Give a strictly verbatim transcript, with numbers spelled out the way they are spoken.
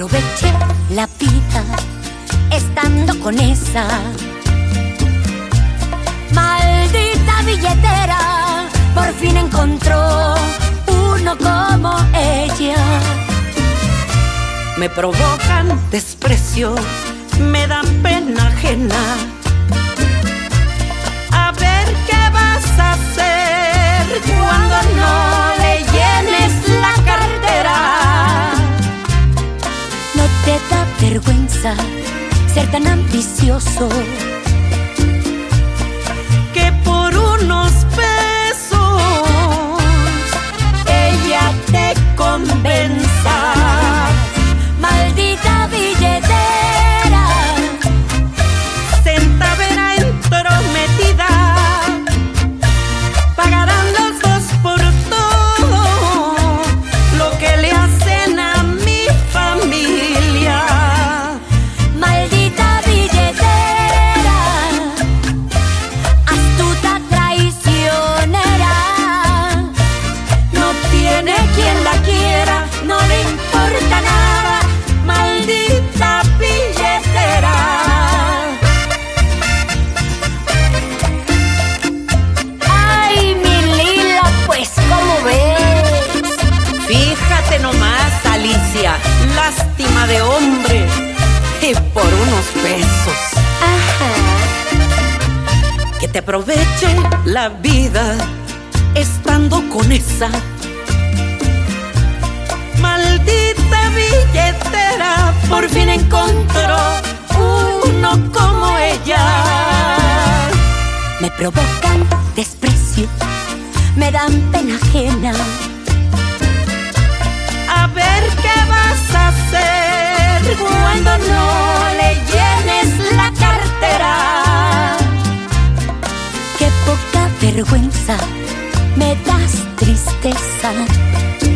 aproveché la vida estando con esa maldita billetera. Por fin encontró uno como ella. Me provocan desprecio, me dan pena ajena. A ver qué vas a hacer cuando no le llenes la cartera. ¿No te da vergüenza ser tan ambicioso que por unos pesos ella te convenza? Maldita billetera, centavera entrometida, pagarán los dos por todo lo que le hacen a mi familia. maldita billetera, astuta traicionera. No tiene quien la quiera, no le importa nada. Maldita billetera. Ay, mi Lila, pues, ¿cómo ves? Fíjate nomás, Alicia, lástima de hombre, y por unos pesos. Ajá. Que te aproveche la vida estando con esa maldita billetera. Por fin encontró uno como ella. Me provocan desprecio, me dan pena ajena. A ver qué vas a hacer cuando no le llenes la cartera. Qué poca vergüenza, me das tristeza.